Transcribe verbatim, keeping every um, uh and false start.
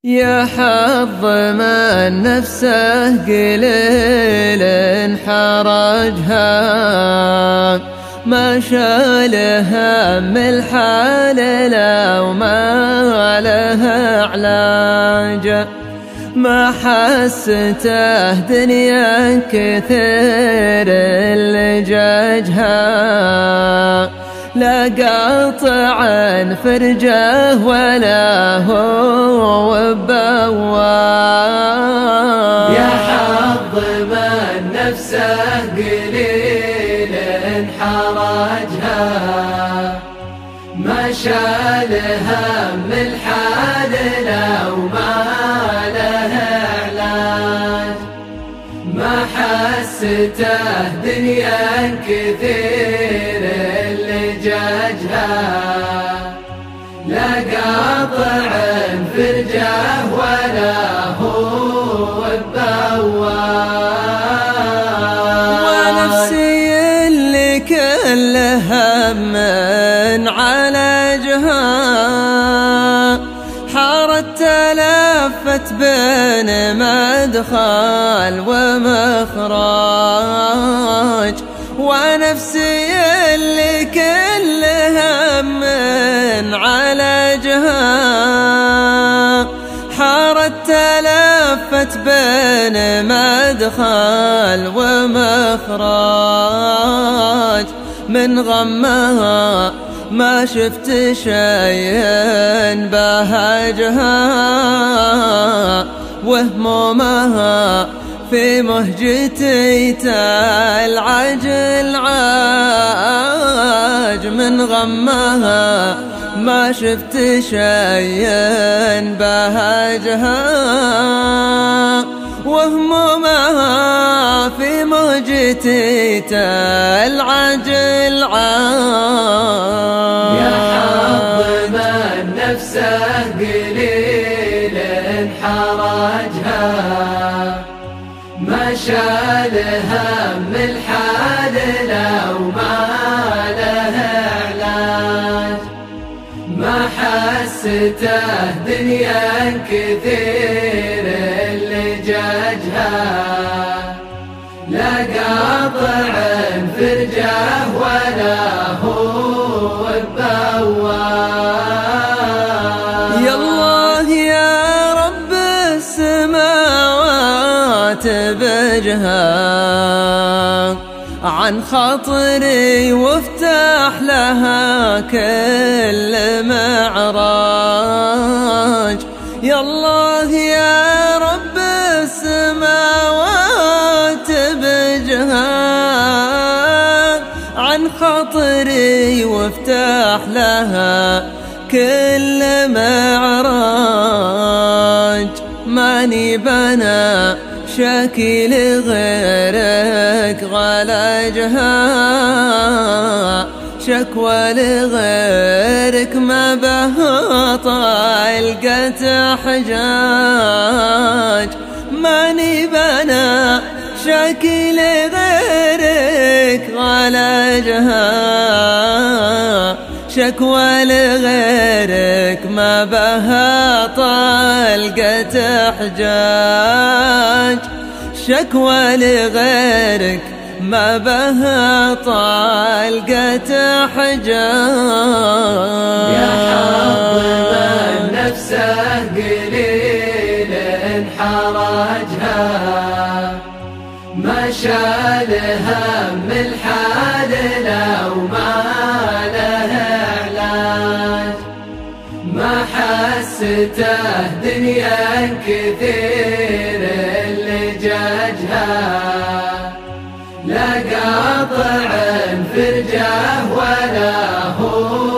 يا حظ من نفسه قليل حرجها، ما شالها من الحال لو ما لها علاج، ما حسته دنيا كثير لجاجها، لا قاطع فرجه ولا هو بواب. يا حظ من نفسه قليل حرجها، ما شالها من الحال لو ما لها علاج، ما حسته دنيا كثير لجاجها، لا قاطع فرجه ولا هو بواب. ونفسي اللي كل هم عالجها، حارت تلفت بين مدخل ومخرج، ونفسي اللي كل هم عالجها، حارت تلفت بين مدخل ومخرج، من غمها ما شفت شيء بهجها، وهمومها في مهجتي تلعج العاج، من غمها ما شفت شيء بهجها، وهمومها في موجتي تلعج العاج. يا حظ من نفسه قليل حرجها، ما شالها من الحال لو ما لها علاج، ما حسته دنيا كثير لجاجها، لا قاطع فرجه ولا هو بواب. يا الله يا رب السماوات بجها، عن خاطري وافتح لها كل معراج. يا الله يا رب السماوات بجها، عن خاطري وافتح لها كل معراج، ماني بنا شاكي لغيرك غلاجها، شكوى لغيرك ما بها طالقة حجاج، ماني بنا شاكي لغيرك غلاجها، شكوى لغيرك ما بها طالقة حجاج، شكوى لغيرك ما بها طالقة حجاج. يا حظ من نفسه قليل حرجها، ما شالها من الحال لو ما لها علاج، ما حسته دنيا كثير لجاجها، لا قاطع فرجه ولا هو